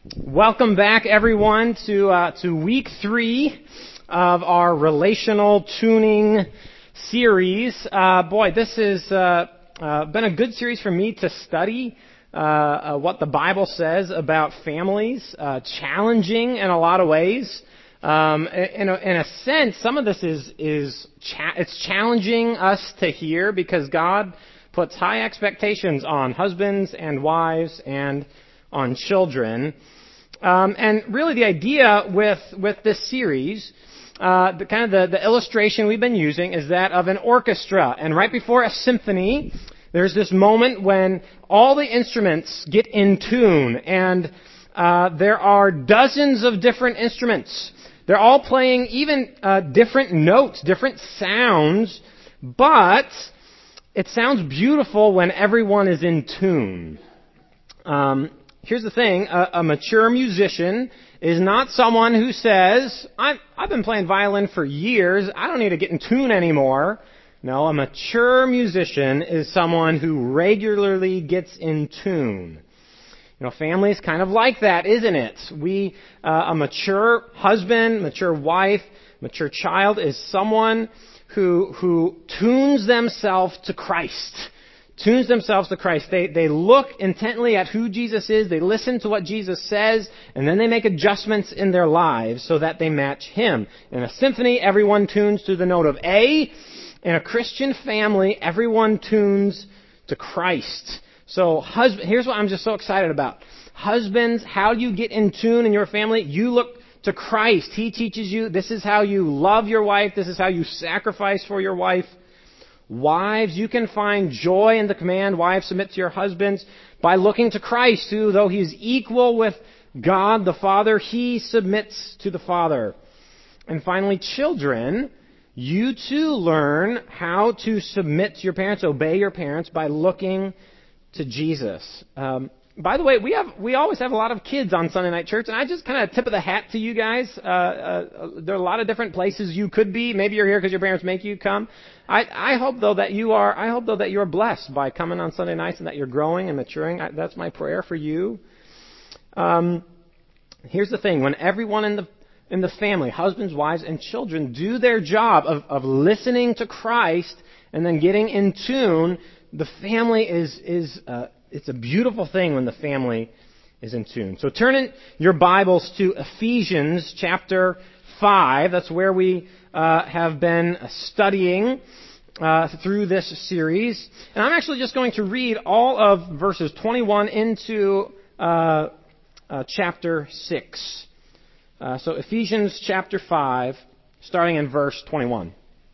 Welcome back, everyone, to week 3 of our relational tuning series. This has been a good series for me to study what the Bible says about families, challenging in a lot of ways. In a sense, some of this it's challenging us to hear because God puts high expectations on husbands and wives and on children. And really the idea with this series, the illustration we've been using is that of an orchestra. And right before a symphony, there's this moment when all the instruments get in tune. And there are dozens of different instruments. They're all playing even different notes, different sounds. But it sounds beautiful when everyone is in tune. Here's the thing, a mature musician is not someone who says, I've been playing violin for years, I don't need to get in tune anymore. No, a mature musician is someone who regularly gets in tune. You know, family is kind of like that, isn't it? A mature husband, mature wife, mature child is someone who tunes themselves to Christ. Tunes themselves to Christ. They look intently at who Jesus is, they listen to what Jesus says, and then they make adjustments in their lives so that they match Him. In a symphony, everyone tunes to the note of A. In a Christian family, everyone tunes to Christ. So, here's what I'm just so excited about. Husbands, how do you get in tune in your family? You look to Christ. He teaches you, this is how you love your wife, this is how you sacrifice for your wife. Wives, you can find joy in the command, wives, submit to your husbands, by looking to Christ, who, though He's equal with God the Father, He submits to the Father. And finally, children, you too learn how to submit to your parents, obey your parents, by looking to Jesus. By the way, we always have a lot of kids on Sunday Night Church, and I just kind of tip of the hat to you guys. There are a lot of different places you could be. Maybe you're here because your parents make you come. I hope though that you are blessed by coming on Sunday nights and that you're growing and maturing. That's my prayer for you. Here's the thing: when everyone in the family, husbands, wives, and children, do their job of listening to Christ and then getting in tune, the family it's a beautiful thing when the family is in tune. So turn in your Bibles to Ephesians chapter 5. That's where we have been studying through this series. And I'm actually just going to read all of verses 21 into chapter 6. So Ephesians chapter 5, starting in verse 21.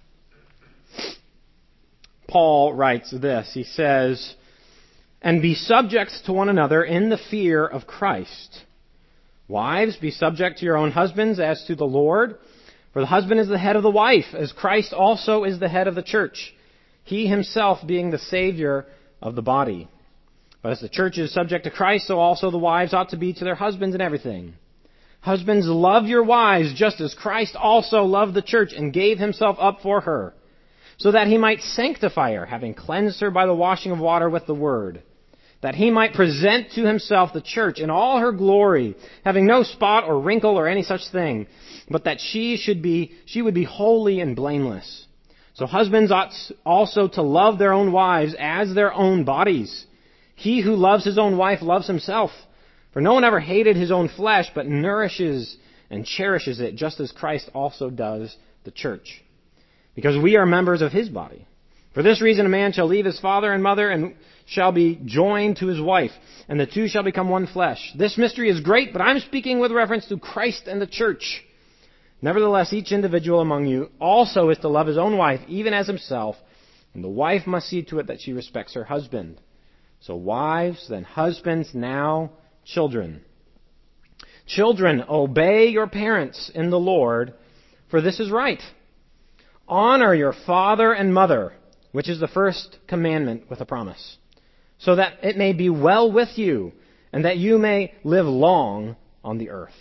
Paul writes this. He says, "And be subject to one another in the fear of Christ. Wives, be subject to your own husbands as to the Lord. For the husband is the head of the wife, as Christ also is the head of the church, He Himself being the Savior of the body. But as the church is subject to Christ, so also the wives ought to be to their husbands in everything. Husbands, love your wives, just as Christ also loved the church and gave Himself up for her, so that He might sanctify her, having cleansed her by the washing of water with the word, that He might present to Himself the church in all her glory, having no spot or wrinkle or any such thing, but that she would be holy and blameless. So husbands ought also to love their own wives as their own bodies. He who loves his own wife loves himself. For no one ever hated his own flesh, but nourishes and cherishes it, just as Christ also does the church, because we are members of His body. For this reason a man shall leave his father and mother and shall be joined to his wife, and the two shall become one flesh. This mystery is great, but I'm speaking with reference to Christ and the church. Nevertheless, each individual among you also is to love his own wife, even as himself, and the wife must see to it that she respects her husband. So wives, then husbands, now children. Children, obey your parents in the Lord, for this is right. Honor your father and mother, which is the first commandment with a promise, so that it may be well with you, and that you may live long on the earth."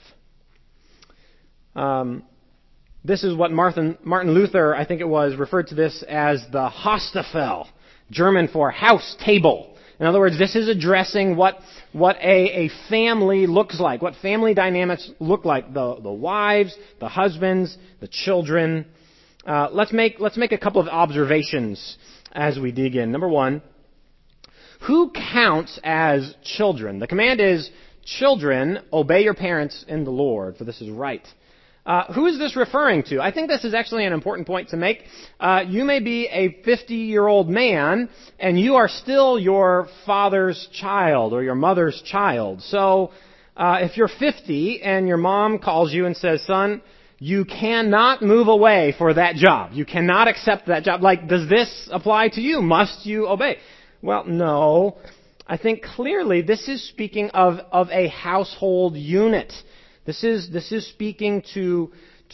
This is what Martin Luther, I think it was, referred to this as the Hostafel, German for house table. In other words, this is addressing what a family looks like, what family dynamics look like, the wives, the husbands, the children. Let's make a couple of observations as we dig in. Number one, who counts as children? The command is, children, obey your parents in the Lord, for this is right. Who is this referring to? I think this is actually an important point to make. You may be a 50-year-old man, and you are still your father's child or your mother's child. So, if you're 50 and your mom calls you and says, son, you cannot move away for that job. You cannot accept that job. Like, does this apply to you? Must you obey? Well, no. I think clearly this is speaking of a household unit. This is speaking to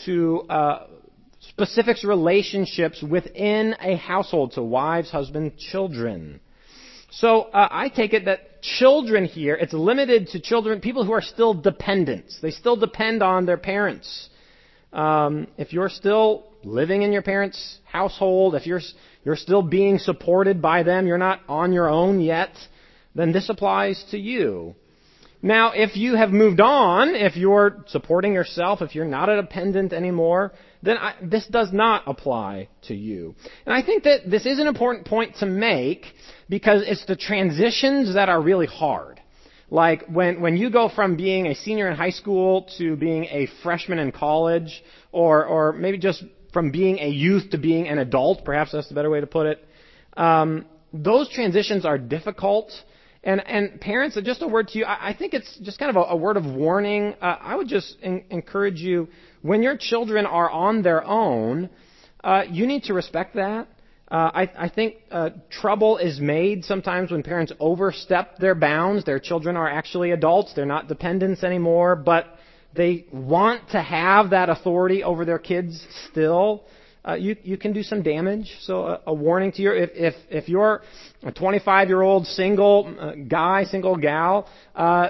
specific relationships within a household, so wives, husband, children. So I take it that children here, it's limited to children, people who are still dependents. They still depend on their parents. If you're still living in your parents' household, if you're still being supported by them, you're not on your own yet, then this applies to you. Now, if you have moved on, if you're supporting yourself, if you're not a dependent anymore, then this does not apply to you. And I think that this is an important point to make because it's the transitions that are really hard. Like when you go from being a senior in high school to being a freshman in college, or maybe just from being a youth to being an adult, perhaps that's the better way to put it, those transitions are difficult. And parents, just a word to you, I think it's just kind of a word of warning. I would just encourage you, when your children are on their own, you need to respect that. I think trouble is made sometimes when parents overstep their bounds. Their children are actually adults. They're not dependents anymore, but they want to have that authority over their kids still. You can do some damage. So a warning to you, if you're a 25-year-old single guy, single gal, I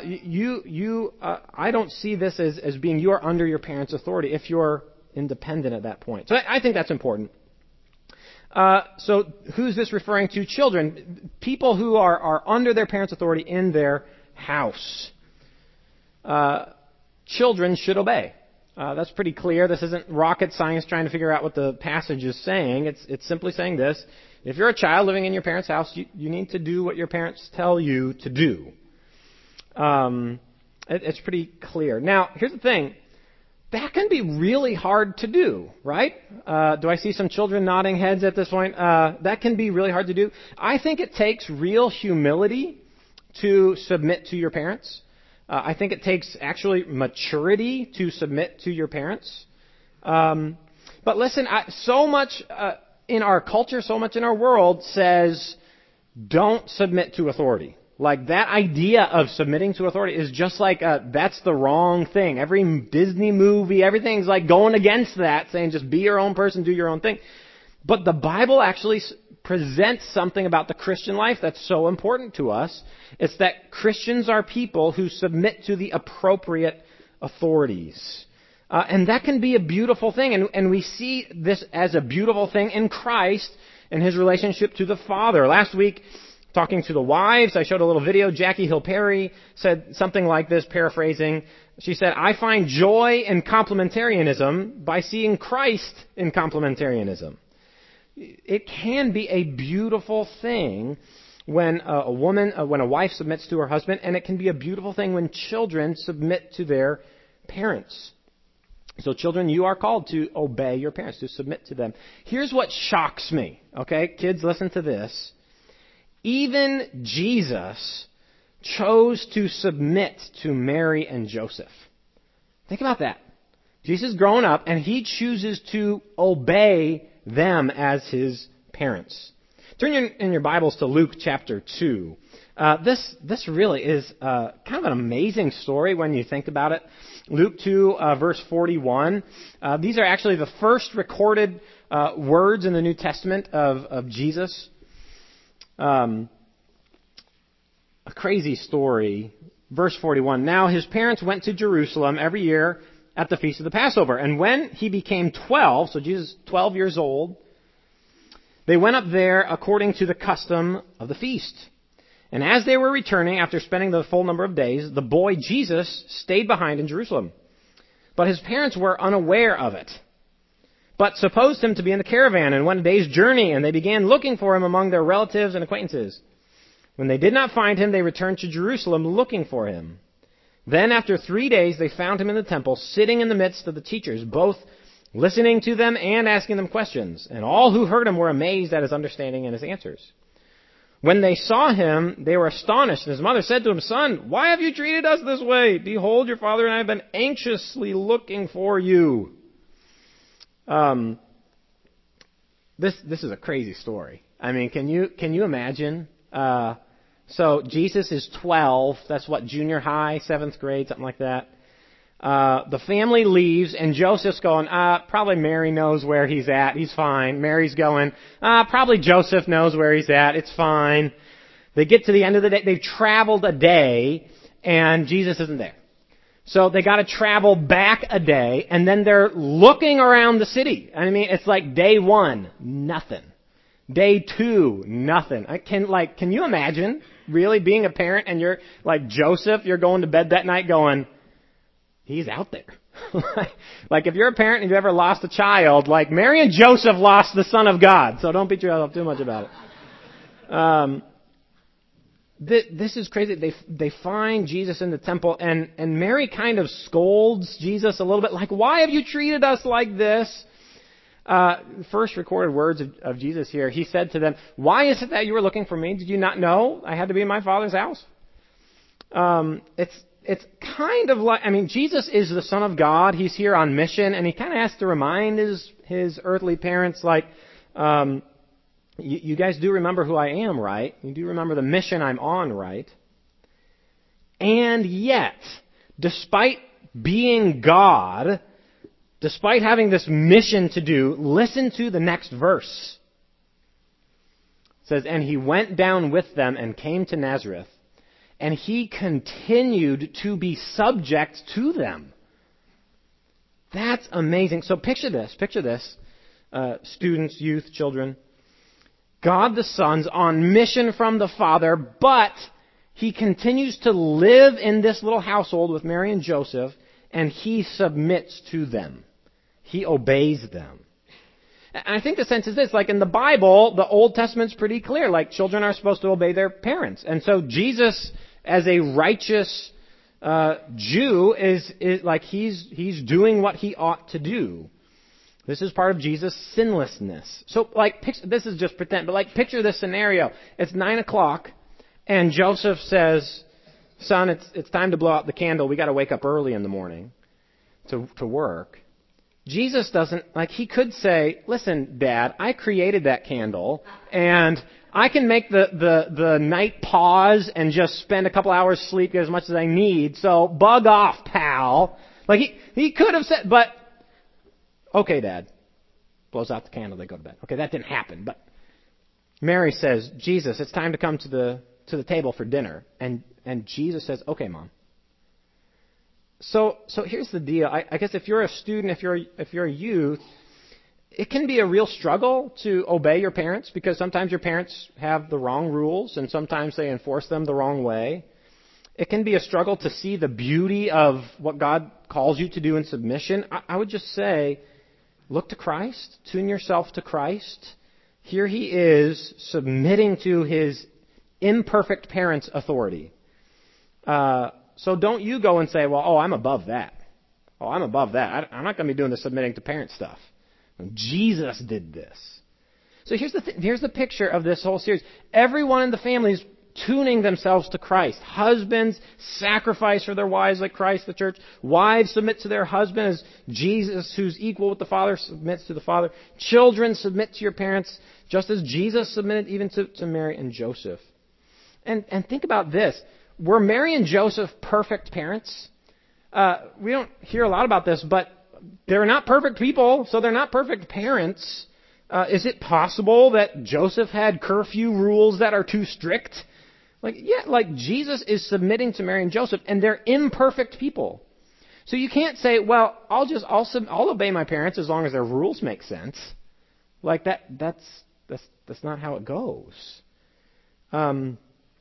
don't see this as being you are under your parents' authority if you're independent at that point. So I think that's important. So who's this referring to? Children, people who are under their parents' authority in their house. Children should obey. That's pretty clear. This isn't rocket science trying to figure out what the passage is saying. It's simply saying this. If you're a child living in your parents' house, you need to do what your parents tell you to do. It's pretty clear. Now, here's the thing. That can be really hard to do, right? Do I see some children nodding heads at this point? That can be really hard to do. I think it takes real humility to submit to your parents. I think it takes actually maturity to submit to your parents. But listen, so much in our culture, so much in our world says don't submit to authority. Like that idea of submitting to authority is just like that's the wrong thing. Every Disney movie, everything's like going against that, saying just be your own person, do your own thing. But the Bible actually presents something about the Christian life that's so important to us. It's that Christians are people who submit to the appropriate authorities. And that can be a beautiful thing. And we see this as a beautiful thing in Christ and His relationship to the Father. Last week, talking to the wives, I showed a little video. Jackie Hill Perry said something like this, paraphrasing. She said, I find joy in complementarianism by seeing Christ in complementarianism. It can be a beautiful thing when when a wife submits to her husband, and it can be a beautiful thing when children submit to their parents. So children, you are called to obey your parents, to submit to them. Here's what shocks me, okay? Kids, listen to this. Even Jesus chose to submit to Mary and Joseph. Think about that. Jesus is grown up, and He chooses to obey them as His parents. Turn in your Bibles to Luke chapter 2. This really is kind of an amazing story when you think about it. Luke 2, verse 41. These are actually the first recorded words in the New Testament of Jesus. A crazy story. Verse 41. Now His parents went to Jerusalem every year at the feast of the Passover. And when He became 12, so Jesus 12 years old, they went up there according to the custom of the feast. And as they were returning after spending the full number of days, the boy Jesus stayed behind in Jerusalem. But his parents were unaware of it, but supposed him to be in the caravan and went a day's journey, and they began looking for him among their relatives and acquaintances. When they did not find him, they returned to Jerusalem looking for him. Then after 3 days, they found him in the temple, sitting in the midst of the teachers, both listening to them and asking them questions. And all who heard him were amazed at his understanding and his answers. When they saw him, they were astonished. And his mother said to him, "Son, why have you treated us this way? Behold, your father and I have been anxiously looking for you." This is a crazy story. I mean, can you imagine? So Jesus is 12. That's what, junior high, 7th grade, something like that. The family leaves, and Joseph's going, probably Mary knows where he's at. He's fine. Mary's going, probably Joseph knows where he's at. It's fine. They get to the end of the day. They've traveled a day, and Jesus isn't there. So they got to travel back a day, and then they're looking around the city. I mean, it's like day 1, nothing. Day 2, nothing. Can you imagine really being a parent and you're like Joseph, you're going to bed that night going, he's out there. Like if you're a parent and you've ever lost a child, like Mary and Joseph lost the Son of God. So don't beat yourself up too much about it. This is crazy. They find Jesus in the temple, and Mary kind of scolds Jesus a little bit, like, why have you treated us like this? First recorded words of Jesus here, he said to them, "Why is it that you were looking for me? Did you not know I had to be in my Father's house?" It's kind of like, I mean, Jesus is the Son of God. He's here on mission, and he kind of has to remind his earthly parents, like, you guys do remember who I am, right? You do remember the mission I'm on, right? And yet, despite being God, despite having this mission to do, listen to the next verse. It says, "And he went down with them and came to Nazareth, and he continued to be subject to them." That's amazing. So picture this, students, youth, children. God the Son's on mission from the Father, but he continues to live in this little household with Mary and Joseph, and he submits to them. He obeys them. And I think the sense is this, like in the Bible, the Old Testament's pretty clear, like children are supposed to obey their parents. And so Jesus, as a righteous Jew, is like he's doing what he ought to do. This is part of Jesus' sinlessness. So this is just pretend, but picture this scenario. It's 9:00, and Joseph says, "Son, it's time to blow out the candle. We got to wake up early in the morning to work." Jesus doesn't, he could say, "Listen, Dad, I created that candle, and I can make the night pause and just spend a couple hours sleep, get as much as I need, so bug off, pal." He could have said, but, okay, Dad. Blows out the candle, they go to bed. Okay, that didn't happen, but Mary says, "Jesus, it's time to come to the table for dinner." And Jesus says, "Okay, Mom." So here's the deal. I guess if you're a student, if you're a youth, it can be a real struggle to obey your parents, because sometimes your parents have the wrong rules and sometimes they enforce them the wrong way. It can be a struggle to see the beauty of what God calls you to do in submission. I would just say, look to Christ, tune yourself to Christ. Here he is submitting to his imperfect parents' authority. So don't you go and say, "Well, I'm above that. I'm above that. I'm not going to be doing the submitting to parent stuff." Jesus did this. So here's the picture of this whole series. Everyone in the family is tuning themselves to Christ. Husbands sacrifice for their wives like Christ, the church. Wives submit to their husband as Jesus, who's equal with the Father, submits to the Father. Children submit to your parents just as Jesus submitted even to Mary and Joseph. And think about this. Were Mary and Joseph perfect parents? We don't hear a lot about this, but they're not perfect people, so they're not perfect parents. Is it possible that Joseph had curfew rules that are too strict? Jesus is submitting to Mary and Joseph, and they're imperfect people. So you can't say, "Well, I'll obey my parents as long as their rules make sense." That's not how it goes.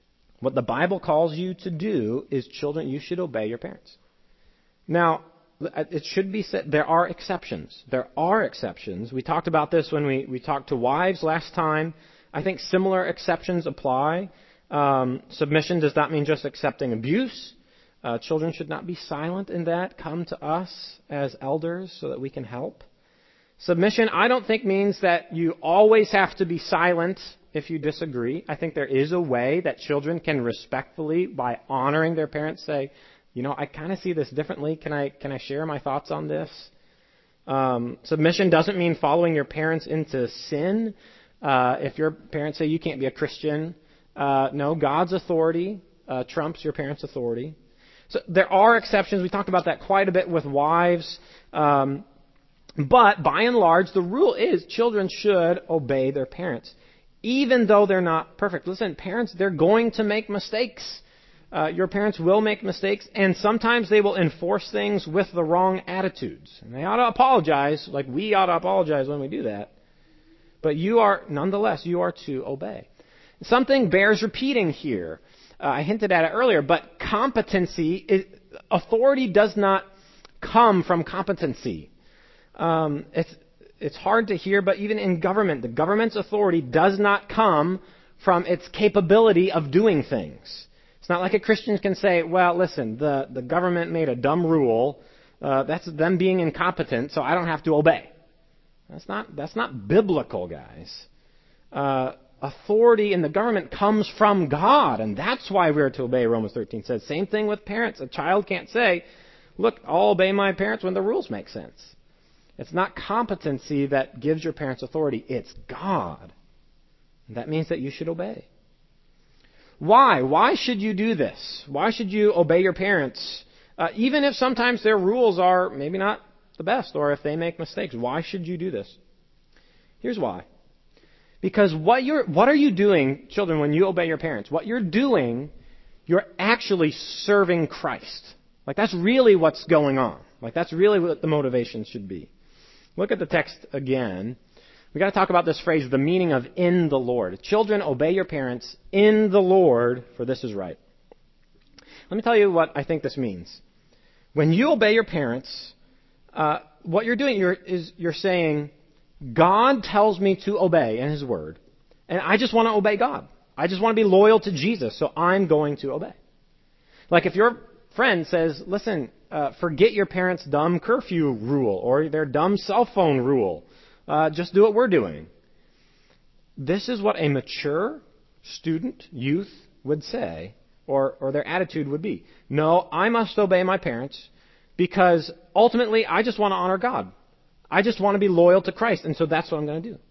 What the Bible calls you to do is, children, you should obey your parents. Now, it should be said, there are exceptions. There are exceptions. We talked about this when we talked to wives last time. I think similar exceptions apply. Submission does not mean just accepting abuse. Children should not be silent in that. Come to us as elders so that we can help. Submission, I don't think, means that you always have to be silent if you disagree. I think there is a way that children can respectfully, by honoring their parents, say, I kind of see this differently. Can I share my thoughts on this? Submission doesn't mean following your parents into sin. If your parents say you can't be a Christian, no, God's authority trumps your parents' authority. So there are exceptions. We talked about that quite a bit with wives. But by and large, the rule is children should obey their parents, even though they're not perfect. Listen, parents, they're going to make mistakes. Your parents will make mistakes, and sometimes they will enforce things with the wrong attitudes. And they ought to apologize, like we ought to apologize when we do that. But nonetheless, you are to obey. Something bears repeating here. I hinted at it earlier, but authority does not come from competency. It's hard to hear, but even in government, the government's authority does not come from its capability of doing things. It's not like a Christian can say, well, listen, the government made a dumb rule. That's them being incompetent, so I don't have to obey. That's not biblical, guys. Authority in the government comes from God, and that's why we're to obey, Romans 13 says. Same thing with parents. A child can't say, look, I'll obey my parents when the rules make sense. It's not competency that gives your parents authority. It's God. And that means that you should obey. Why? Why should you do this? Why should you obey your parents? Even if sometimes their rules are maybe not the best, or if they make mistakes. Why should you do this? Here's why. Because what are you doing, children, when you obey your parents? What you're doing, you're actually serving Christ. Like, that's really what's going on. Like, that's really what the motivation should be. Look at the text again. We've got to talk about this phrase, the meaning of in the Lord. Children, obey your parents in the Lord, for this is right. Let me tell you what I think this means. When you obey your parents, what you're doing is you're saying, God tells me to obey in His Word, and I just want to obey God. I just want to be loyal to Jesus, so I'm going to obey. Like if your friend says, listen, forget your parents' dumb curfew rule or their dumb cell phone rule. Just do what we're doing. This is what a mature student, youth, would say, or their attitude would be. No, I must obey my parents because ultimately I just want to honor God. I just want to be loyal to Christ, and so that's what I'm going to do.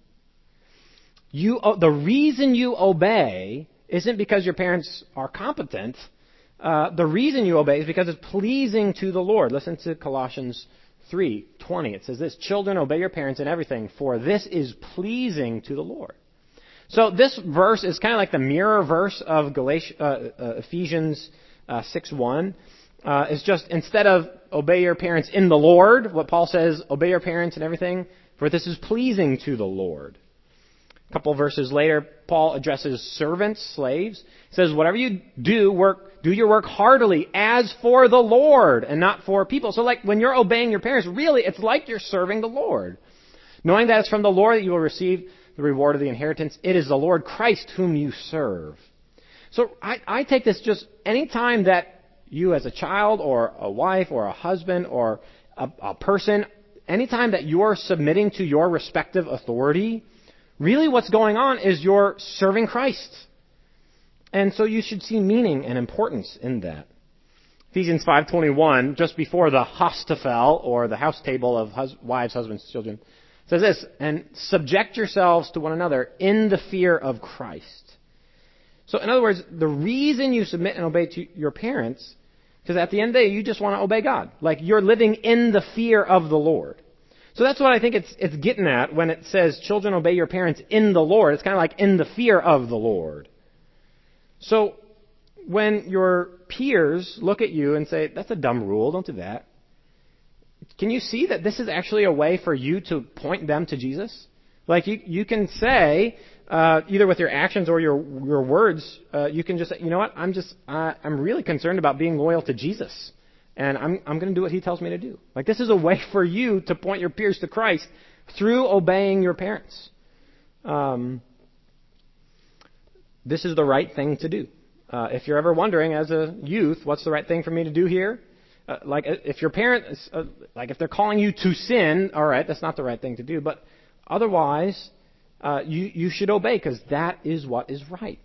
The reason you obey isn't because your parents are competent. The reason you obey is because it's pleasing to the Lord. Listen to Colossians 3:20. It says this, children, obey your parents in everything, for this is pleasing to the Lord. So this verse is kind of like the mirror verse of Ephesians 6:1. It's just instead of obey your parents in the Lord, what Paul says, obey your parents in everything, for this is pleasing to the Lord. A couple of verses later, Paul addresses servants, slaves. He says, whatever you do, do your work heartily as for the Lord and not for people. So like when you're obeying your parents, really it's like you're serving the Lord. Knowing that it's from the Lord that you will receive the reward of the inheritance. It is the Lord Christ whom you serve. So I take this just any time that you as a child or a wife or a husband or a person, anytime that you're submitting to your respective authority, really what's going on is you're serving Christ. And so you should see meaning and importance in that. Ephesians 5:21, just before the Hostafel, or the house table of wives, husbands, children, says this, and subject yourselves to one another in the fear of Christ. So in other words, the reason you submit and obey to your parents, because at the end of the day, you just want to obey God. Like you're living in the fear of the Lord. So that's what I think it's getting at when it says, children, obey your parents in the Lord. It's kind of like in the fear of the Lord. So when your peers look at you and say, that's a dumb rule, don't do that. Can you see that this is actually a way for you to point them to Jesus? Like you can say, either with your actions or your words, you can just say, you know what, I'm really concerned about being loyal to Jesus. And I'm going to do what he tells me to do. Like, this is a way for you to point your peers to Christ through obeying your parents. This is the right thing to do. If you're ever wondering as a youth, what's the right thing for me to do here? If your parents, if they're calling you to sin, all right, that's not the right thing to do. But otherwise, you should obey, because that is what is right.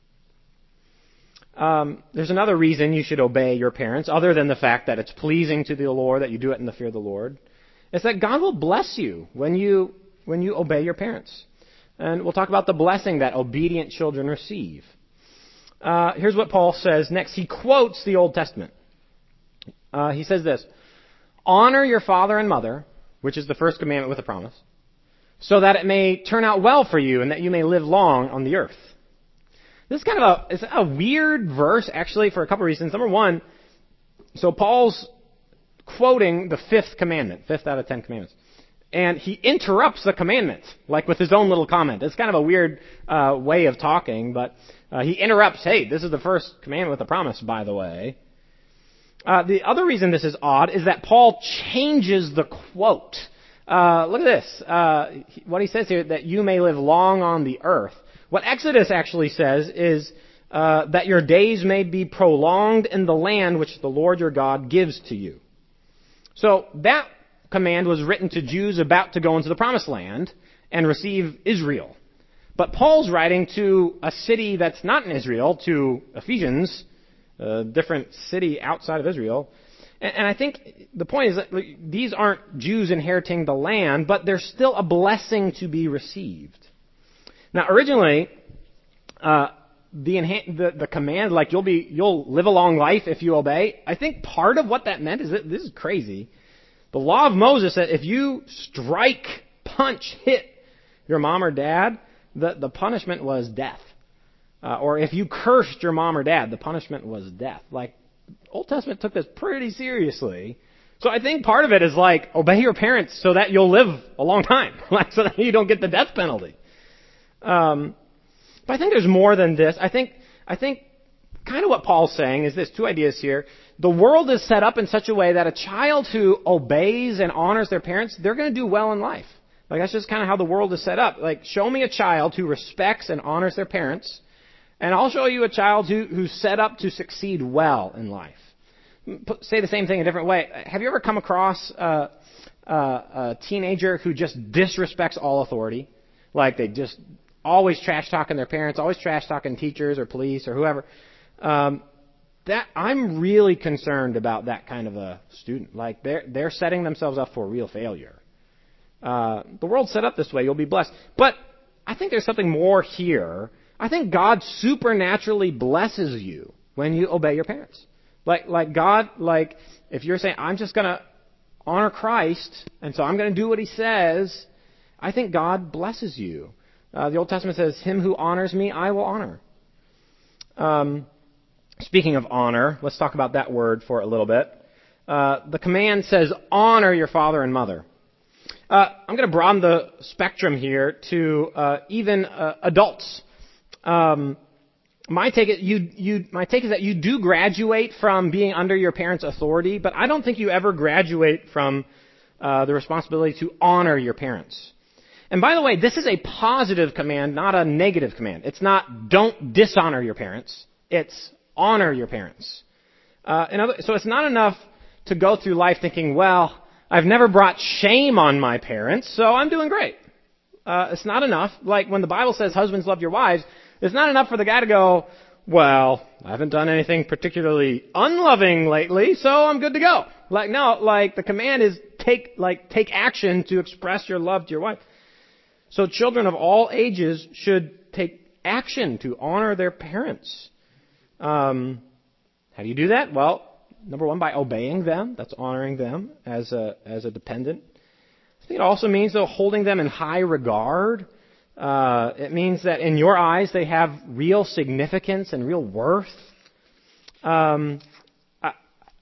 There's another reason you should obey your parents, other than the fact that it's pleasing to the Lord, that you do it in the fear of the Lord. It's that God will bless you when you obey your parents. And we'll talk about the blessing that obedient children receive. Here's what Paul says next. He quotes the Old Testament. He says this: honor your father and mother, which is the first commandment with a promise, so that it may turn out well for you and that you may live long on the earth. This is kind of a weird verse, actually, for a couple of reasons. Number one, so Paul's quoting the fifth commandment, fifth out of 10 commandments. And he interrupts the commandment, like with his own little comment. It's kind of a weird way of talking, but he interrupts, hey, this is the first commandment with a promise, by the way. The other reason this is odd is that Paul changes the quote. Look at this. What he says here, that you may live long on the earth. What Exodus actually says is that your days may be prolonged in the land which the Lord your God gives to you. So that command was written to Jews about to go into the promised land and receive Israel. But Paul's writing to a city that's not in Israel, to Ephesians, a different city outside of Israel. And I think the point is that these aren't Jews inheriting the land, but there's still a blessing to be received. Now, originally, the command, like you'll live a long life if you obey, I think part of what that meant is that, this is crazy, the law of Moses said if you strike, punch, hit your mom or dad, the punishment was death. Or if you cursed your mom or dad, the punishment was death. Like, Old Testament took this pretty seriously. So I think part of it is like, obey your parents so that you'll live a long time, like so that you don't get the death penalty. But I think there's more than this. I think kind of what Paul's saying is this, two ideas here. The world is set up in such a way that a child who obeys and honors their parents, they're going to do well in life. Like, that's just kind of how the world is set up. Like, show me a child who respects and honors their parents, and I'll show you a child who's set up to succeed well in life. Say the same thing a different way. Have you ever come across a teenager who just disrespects all authority? Like, they just always trash-talking their parents, always trash-talking teachers or police or whoever. That I'm really concerned about that kind of a student. Like, they're setting themselves up for real failure. The world's set up this way. You'll be blessed. But I think there's something more here. I think God supernaturally blesses you when you obey your parents. Like God, like, if you're saying, I'm just going to honor Christ, and so I'm going to do what he says, I think God blesses you. The Old Testament says, him who honors me, I will honor. Speaking of honor, let's talk about that word for a little bit. The command says, honor your father and mother. I'm going to broaden the spectrum here to even adults. My take is that you do graduate from being under your parents' authority, but I don't think you ever graduate from the responsibility to honor your parents. And by the way, this is a positive command, not a negative command. It's not don't dishonor your parents. It's honor your parents. So it's not enough to go through life thinking, well, I've never brought shame on my parents, so I'm doing great. It's not enough. Like when the Bible says husbands love your wives, it's not enough for the guy to go, well, I haven't done anything particularly unloving lately, so I'm good to go. Like, no, like the command is take action to express your love to your wife. So children of all ages should take action to honor their parents. How do you do that? Well, number one, by obeying them. That's honoring them as a dependent. I think it also means, though, holding them in high regard. It means that in your eyes they have real significance and real worth.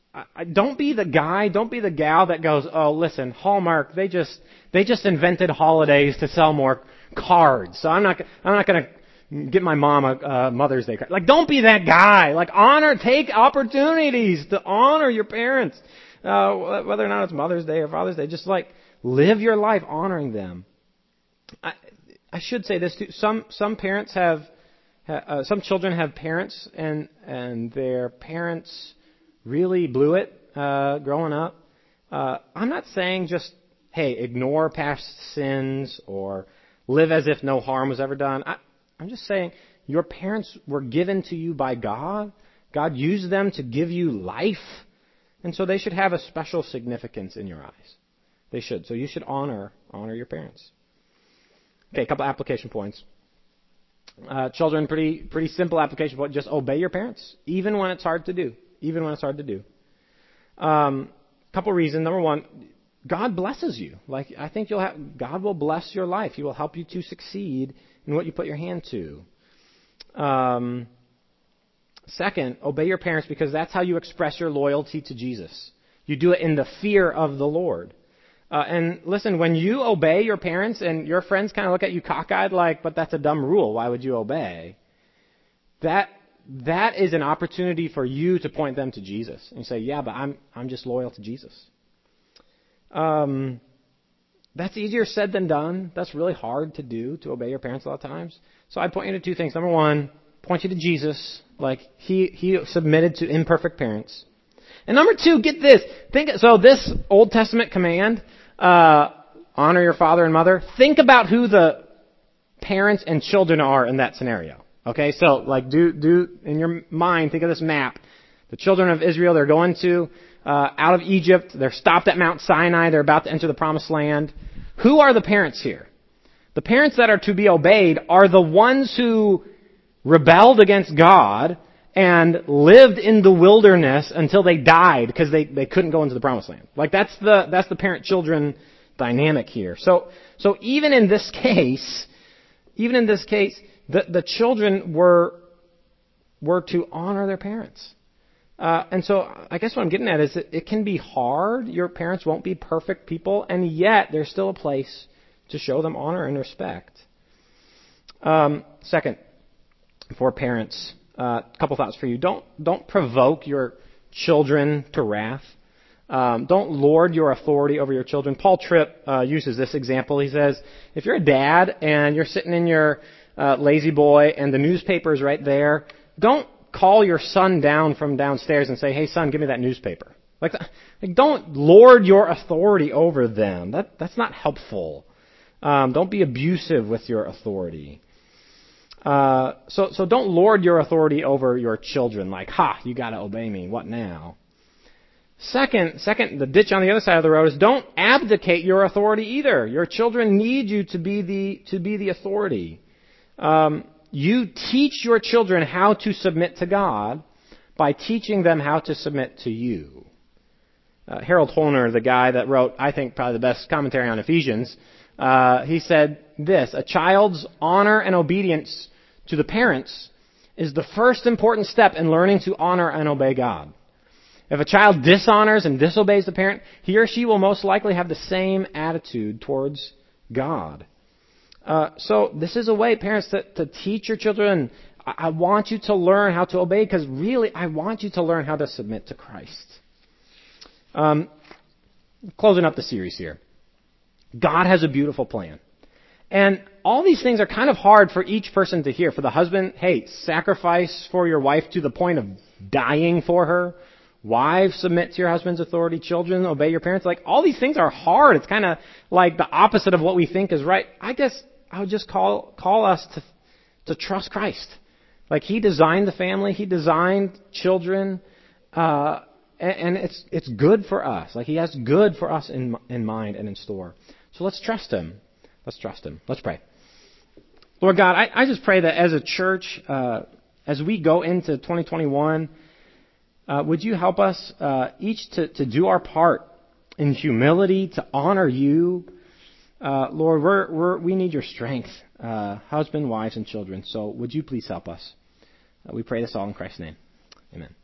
don't be the guy, don't be the gal that goes, oh, listen, Hallmark, they just invented holidays to sell more cards. So I'm not going to get my mom a Mother's Day card. Like, don't be that guy. Like, take opportunities to honor your parents. Whether or not it's Mother's Day or Father's Day, just like live your life honoring them. I should say this too. Some parents have, some children have parents and their parents really blew it growing up. I'm not saying just, hey, ignore past sins or live as if no harm was ever done. I'm just saying your parents were given to you by God. God used them to give you life. And so they should have a special significance in your eyes. They should. So you should honor your parents. Okay, a couple application points. Children, pretty simple application point. Just obey your parents, even when it's hard to do. Even when it's hard to do. Couple reasons. Number one, God blesses you. Like, I think God will bless your life. He will help you to succeed in what you put your hand to. Second, obey your parents because that's how you express your loyalty to Jesus. You do it in the fear of the Lord. And listen, when you obey your parents and your friends kind of look at you cockeyed like, but that's a dumb rule. Why would you obey? That is an opportunity for you to point them to Jesus. And you say, yeah, but I'm just loyal to Jesus. That's easier said than done. That's really hard to do, to obey your parents a lot of times. So I point you to two things. Number one, point you to Jesus. Like, he submitted to imperfect parents. And number two, get this. So this Old Testament command, honor your father and mother. Think about who the parents and children are in that scenario. Okay, so like do in your mind, think of this map. The children of Israel, they're going out of Egypt. They're stopped at Mount Sinai. They're about to enter the Promised Land. Who are the parents here? The parents that are to be obeyed are the ones who rebelled against God and lived in the wilderness until they died because they couldn't go into the Promised Land. Like that's the parent-children dynamic here. So even in this case, the children were to honor their parents. And so I guess what I'm getting at is that it can be hard. Your parents won't be perfect people, and yet there's still a place to show them honor and respect. Second, for parents, a couple thoughts for you. Don't provoke your children to wrath. Don't lord your authority over your children. Paul Tripp uses this example. He says, if you're a dad and you're sitting in your lazy boy and the newspaper's right there, don't call your son down from downstairs and say, hey, son, give me that newspaper. Like don't lord your authority over them. That's not helpful. Don't be abusive with your authority. So don't lord your authority over your children. Like, you got to obey me. What now? Second, the ditch on the other side of the road is don't abdicate your authority either. Your children need you to be the authority. You teach your children how to submit to God by teaching them how to submit to you. Harold Holner, the guy that wrote, I think, probably the best commentary on Ephesians, he said this: a child's honor and obedience to the parents is the first important step in learning to honor and obey God. If a child dishonors and disobeys the parent, he or she will most likely have the same attitude towards God. So this is a way, parents, to teach your children. I want you to learn how to obey because really I want you to learn how to submit to Christ. Closing up the series here. God has a beautiful plan. And all these things are kind of hard for each person to hear. For the husband, hey, sacrifice for your wife to the point of dying for her. Wives, submit to your husband's authority. Children, obey your parents. Like, all these things are hard. It's kind of like the opposite of what we think is right. I guess I would just call us to trust Christ. Like, He designed the family. He designed children. And it's good for us. Like, He has good for us in mind and in store. So let's trust Him. Let's trust Him. Let's pray. Lord God, I just pray that as a church, as we go into 2021, would you help us each to do our part in humility, to honor you? Lord, we need your strength, husband, wives, and children. So would you please help us? We pray this all in Christ's name. Amen.